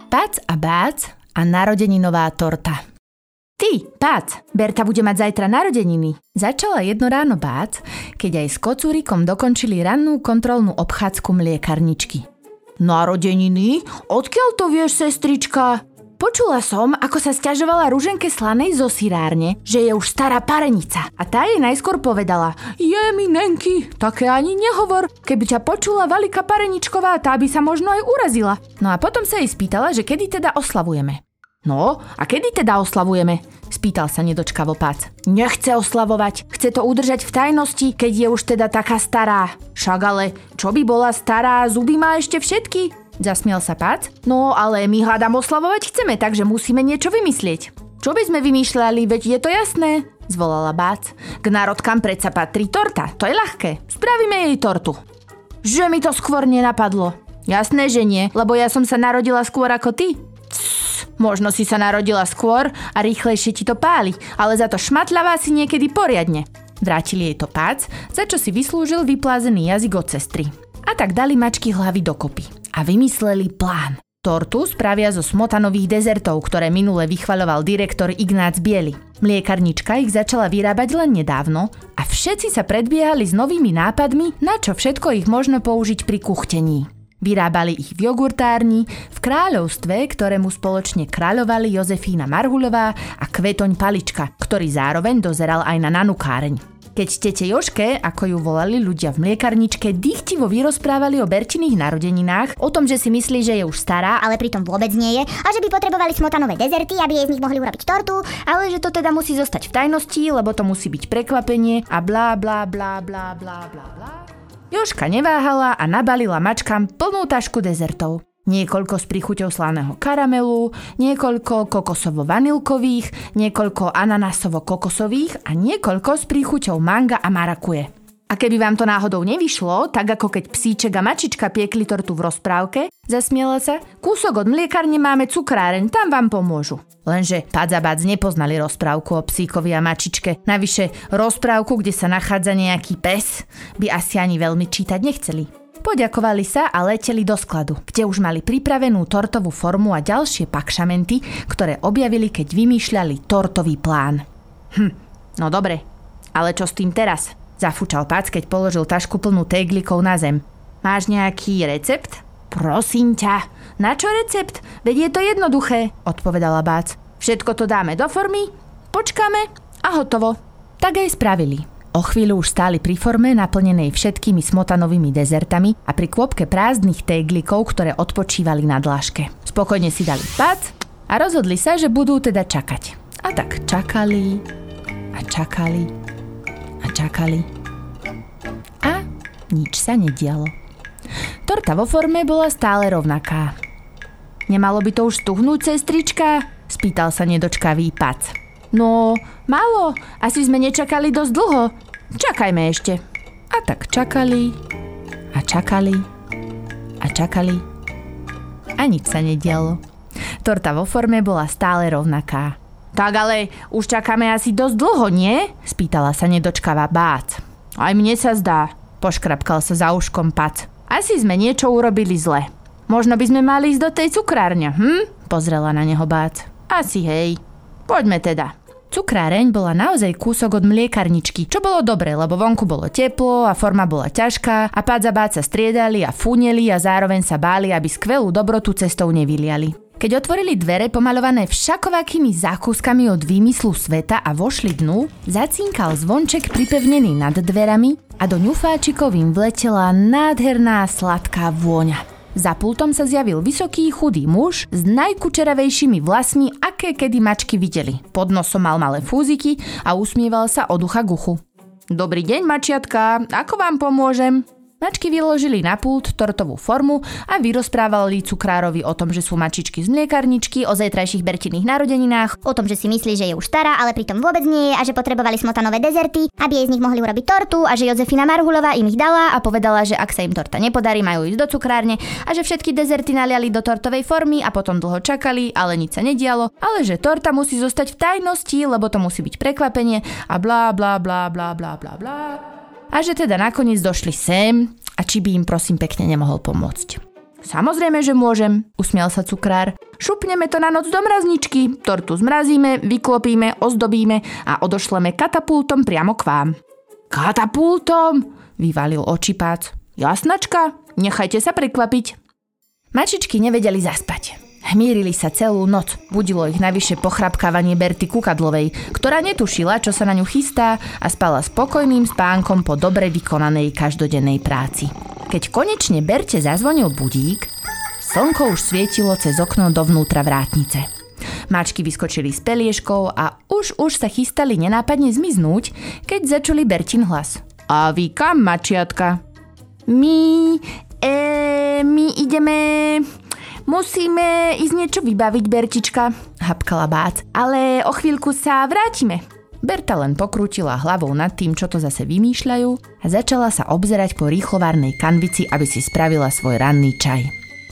Pac a Bác a narodeninová torta. Ty, Pac, Berta bude mať zajtra narodeniny. Začala jedno ráno Bác, keď aj s kocúrikom dokončili rannú kontrolnú obchádzku mliekarničky. Narodeniny? Odkiaľ to vieš, sestrička? Počula som, ako sa sťažovala Ruženke Slanej zo sirárne, že je už stará parenica. A tá jej najskôr povedala: Je mi, Nenky, také ani nehovor. Keby ťa počula Valika Pareničková, tá by sa možno aj urazila. No a potom sa jej spýtala, že kedy teda oslavujeme. No, a kedy teda oslavujeme? Spýtal sa nedočkavo Pac. Nechce oslavovať, chce to udržať v tajnosti, keď je už teda taká stará. Však ale, čo by bola stará, zuby má ešte všetky? Zasmiel sa Pac. No, ale my hádam oslavovať chceme, takže musíme niečo vymyslieť. Čo by sme vymýšľali, veď je to jasné, zvolala Bác. K národkám predsa patrí torta, to je ľahké. Spravíme jej tortu. Že mi to skôr nenapadlo. Jasné, že nie, lebo ja som sa narodila skôr ako ty. Možno si sa narodila skôr a rýchlejšie ti to páli, ale za to šmatľavá si niekedy poriadne. Vrátili jej to Pac, za čo si vyslúžil vyplázený jazyk od sestry. A tak dali mačky hlavy dokopy a vymysleli plán. Tortu spravia zo smotanových dezertov, ktoré minule vychvaľoval direktor Ignác Biely. Mliekarnička ich začala vyrábať len nedávno a všetci sa predbiehali s novými nápadmi, na čo všetko ich možno použiť pri kuchtení. Vyrábali ich v jogurtárni, v kráľovstve, ktorému spoločne kráľovali Jozefína Marhuľová a Kvetoň Palička, ktorý zároveň dozeral aj na nanukáreň. Keď tete Jožke, ako ju volali ľudia v mliekarničke, dychtivo vyrozprávali o Bertiných narodeninách, o tom, že si myslí, že je už stará, ale pritom vôbec nie je, a že by potrebovali smotanové dezerty, aby jej z nich mohli urobiť tortu, ale že to teda musí zostať v tajnosti, lebo to musí byť prekvapenie a blá blá blá blá blá blá blá. Jožka neváhala a nabalila mačkám plnú tašku dezertov. Niekoľko s príchuťou slaného karamelu, niekoľko kokosovo-vanilkových, niekoľko ananásovo-kokosových a niekoľko s príchuťou manga a marakuje. A keby vám to náhodou nevyšlo, tak ako keď psíček a mačička piekli tortu v rozprávke, zasmiela sa, kúsok od mliekarne máme cukráreň, tam vám pomôžu. Lenže Pac a Bác nepoznali rozprávku o psíkovi a mačičke. Navyše rozprávku, kde sa nachádza nejaký pes, by asi ani veľmi čítať nechceli. Poďakovali sa a leteli do skladu, kde už mali pripravenú tortovú formu a ďalšie pakšamenty, ktoré objavili, keď vymýšľali tortový plán. No dobre, ale čo s tým teraz? Zafúčal Pac, keď položil tašku plnú teglikov na zem. Máš nejaký recept? Prosím ťa. Na čo recept? Veď je to jednoduché, odpovedala Bác. Všetko to dáme do formy, počkáme a hotovo. Tak aj spravili. O chvíľu už stáli pri forme naplnenej všetkými smotanovými dezertami a pri kôpke prázdnych teglikov, ktoré odpočívali na dláške. Spokojne si dali Pac a rozhodli sa, že budú teda čakať. A tak čakali a čakali a čakali. A nič sa nedialo. Torta vo forme bola stále rovnaká. Nemalo by to už stuhnúť, sestrička? Spýtal sa nedočkavý Pac. No, málo. Asi sme nečakali dosť dlho. Čakajme ešte. A tak čakali a čakali a čakali. A nič sa nedialo. Torta vo forme bola stále rovnaká. Tak ale už čakáme asi dosť dlho, nie? Spýtala sa nedočkavá Bác. Aj mne sa zdá, poškrapkal sa za uškom Pac. Asi sme niečo urobili zle. Možno by sme mali ísť do tej cukrárne, Pozrela na neho Bác. Asi hej. Poďme teda. Cukráreň bola naozaj kúsok od mliekarničky, čo bolo dobre, lebo vonku bolo teplo a forma bola ťažká a Pac a Bác sa striedali a fúneli a zároveň sa báli, aby skvelú dobrotu cestou nevyliali. Keď otvorili dvere pomaľované všakovakými zákúskami od výmyslu sveta a vošli dnu, zacínkal zvonček pripevnený nad dverami a do ňufáčikov im vletela nádherná sladká vôňa. Za pultom sa zjavil vysoký chudý muž s najkučeravejšími vlasmi, aké kedy mačky videli. Pod nosom mal malé fúziky a usmieval sa od ucha k uchu. Dobrý deň, mačiatka, ako vám pomôžem? Mačky vyložili na pult tortovú formu a vyrozprávali cukrárovi o tom, že sú mačičky z mliekarničky, o zajtrajších Bertiných narodeninách, o tom, že si myslí, že je už stará, ale pritom vôbec nie je a že potrebovali smotanové dezerty, aby jej z nich mohli urobiť tortu a že Jozefína Marhuľová im ich dala a povedala, že ak sa im torta nepodarí, majú ísť do cukrárne a že všetky dezerty naliali do tortovej formy a potom dlho čakali, ale nič sa nedialo, ale že torta musí zostať v tajnosti, lebo to musí byť prekvapenie a blá blá blá blá blá blá blá. A že teda nakoniec došli sem a či by im prosím pekne nemohol pomôcť. Samozrejme, že môžem, usmial sa cukrár. šupneme to na noc do mrazničky, tortu zmrazíme, vyklopíme, ozdobíme a odošleme katapultom priamo k vám. Katapultom? Vyvalil očipác. Jasnačka, nechajte sa prekvapiť. Mačičky nevedeli zaspať. Hmírili sa celú noc. Budilo ich navyše pochrapkávanie Berty Kukadlovej, ktorá netušila, čo sa na ňu chystá a spala spokojným spánkom po dobre vykonanej každodennej práci. Keď konečne Berte zazvonil budík, slnko už svietilo cez okno dovnútra vrátnice. Mačky vyskočili s peliežkou a už sa chystali nenápadne zmiznúť, keď začuli Bertin hlas. A vy kam, mačiatka? My ideme... Musíme ísť niečo vybaviť, Bertička, hapkala Bác, ale o chvíľku sa vrátime. Berta len pokrútila hlavou nad tým, čo to zase vymýšľajú a začala sa obzerať po rýchlovárnej kanvici, aby si spravila svoj ranný čaj.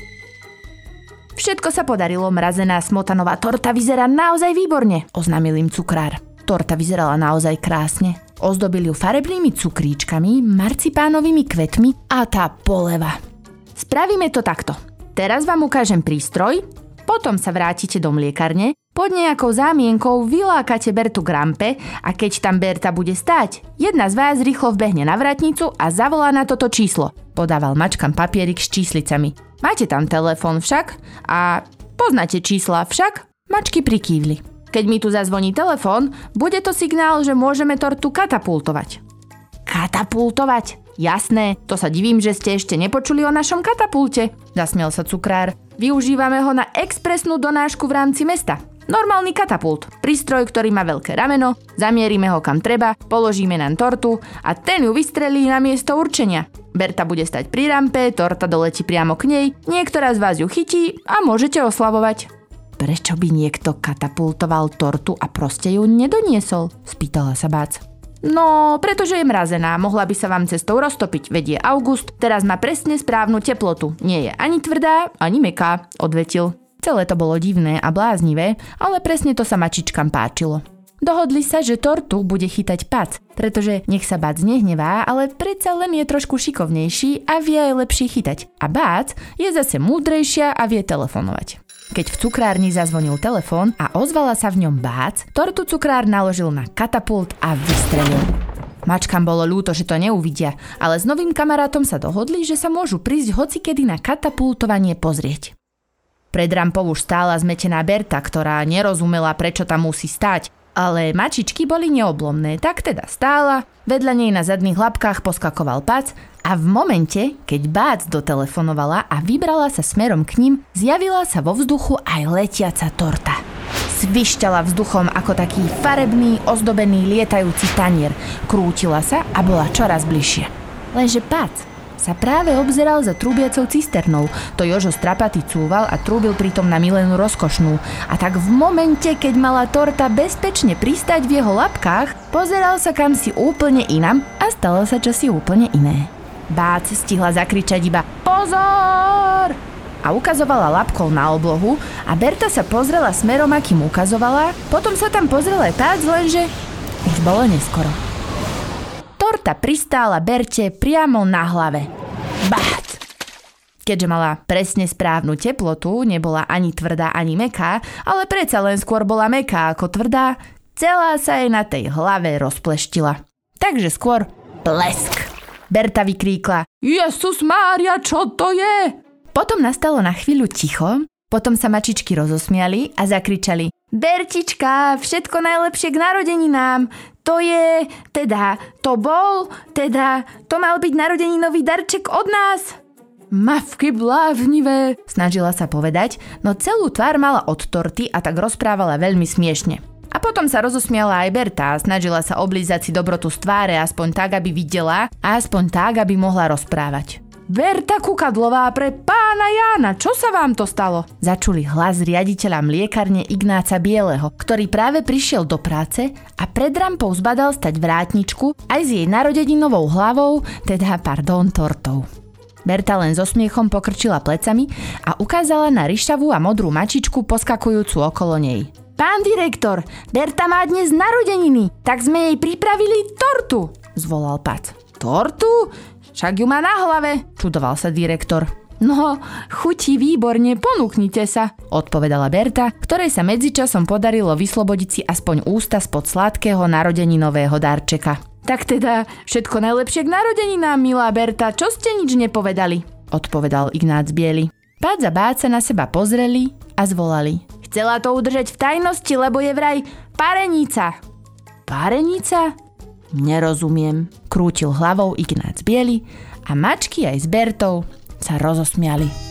Všetko sa podarilo, mrazená smotanová torta vyzerá naozaj výborne, oznámil im cukrár. Torta vyzerala naozaj krásne. Ozdobili ju farebnými cukríčkami, marcipánovými kvetmi a tá poleva. Spravíme to takto. Teraz vám ukážem prístroj, potom sa vrátite do mliekarne, pod nejakou zámienkou vylákate Bertu k rampe a keď tam Berta bude stáť, jedna z vás rýchlo vbehne na vrátnicu a zavolá na toto číslo. Podával mačkám papierik s číslicami. Máte tam telefón však a poznáte čísla však? Mačky prikývli. Keď mi tu zazvoní telefón, bude to signál, že môžeme tortu katapultovať. Katapultovať? Jasné, to sa divím, že ste ešte nepočuli o našom katapulte, zasmiel sa cukrár. Využívame ho na expresnú donášku v rámci mesta. Normálny katapult, prístroj, ktorý má veľké rameno, zamierime ho kam treba, položíme nám tortu a ten ju vystrelí na miesto určenia. Berta bude stať pri rampe, torta doletí priamo k nej, niektorá z vás ju chytí a môžete oslavovať. Prečo by niekto katapultoval tortu a proste ju nedoniesol? Spýtala sa Bác. No, pretože je mrazená, mohla by sa vám cestou roztopiť, veď je august, teraz má presne správnu teplotu, nie je ani tvrdá, ani mäkká, odvetil. Celé to bolo divné a bláznivé, ale presne to sa mačičkám páčilo. Dohodli sa, že tortu bude chytať Pac, pretože nech sa Bác nehnevá, ale predsa len je trošku šikovnejší a vie aj lepšie chytať. A Bác je zase múdrejšia a vie telefonovať. Keď v cukrárni zazvonil telefón a ozvala sa v ňom Bác, tortu cukrár naložil na katapult a vystrelil. Mačkám bolo ľúto, že to neuvidia, ale s novým kamarátom sa dohodli, že sa môžu prísť hocikedy na katapultovanie pozrieť. Pred rampou už stála zmetená Berta, ktorá nerozumela, prečo tam musí stáť, ale mačičky boli neoblomné, tak teda stála, vedľa nej na zadných labkách poskakoval Pac a v momente, keď Bác dotelefonovala a vybrala sa smerom k ním, zjavila sa vo vzduchu aj letiaca torta. Svišťala vzduchom ako taký farebný, ozdobený lietajúci tanier, krútila sa a bola čoraz bližšie. Lenže Pac sa práve obzeral za trúbiacou cisternou. To Jožo Strapatý cúval a trúbil pritom na Milenu Rozkošnú. A tak v momente, keď mala torta bezpečne pristať v jeho labkách, pozeral sa kamsi úplne inam a stalo sa čosi úplne iné. Bác stihla zakričať iba Pozor! A ukazovala labkou na oblohu a Berta sa pozrela smerom, akým ukazovala, potom sa tam pozrel aj Pác, lenže už bolo neskoro. Torta pristála Berte priamo na hlave. Bác! Keďže mala presne správnu teplotu, nebola ani tvrdá, ani mäkká, ale predsa len skôr bola mäkká ako tvrdá, celá sa jej na tej hlave rozpleštila. Takže skôr blesk. Berta vykríkla: Jezus Mária, čo to je? Potom nastalo na chvíľu ticho, potom sa mačičky rozosmiali a zakričali: Bertička, všetko najlepšie k narodeninám. To mal byť narodeninový darček od nás. Mavky bláznivé, snažila sa povedať, no celú tvár mala od torty a tak rozprávala veľmi smiešne. A potom sa rozosmiala aj Berta a snažila sa oblízať si dobrotu z tváre, aspoň tak, aby videla a aspoň tak, aby mohla rozprávať. Berta Kukadlová, pre pána Jána, čo sa vám to stalo? Začuli hlas riaditeľa mliekarne Ignáca Bieleho, ktorý práve prišiel do práce a pred rampou zbadal stať vrátničku aj s jej narodeninovou hlavou, tortou. Berta len so smiechom pokrčila plecami a ukázala na ryšavú a modrú mačičku poskakujúcu okolo nej. Pán direktor, Berta má dnes narodeniny, tak sme jej pripravili tortu, zvolal Pac. Tortu? Však ju má na hlave, čudoval sa direktor. No, chutí výborne, ponúknite sa, odpovedala Berta, ktorej sa medzičasom podarilo vyslobodiť si aspoň ústa spod sladkého narodeninového darčeka. Tak teda, všetko najlepšie k narodeninám, milá Berta, čo ste nič nepovedali, odpovedal Ignác Biely. Bác a Báca na seba pozreli a zvolali. Chcela to udržať v tajnosti, lebo je vraj parenica. Parenica? Nerozumiem, krútil hlavou Ignác Biely a mačky aj s Bertou sa rozosmiali.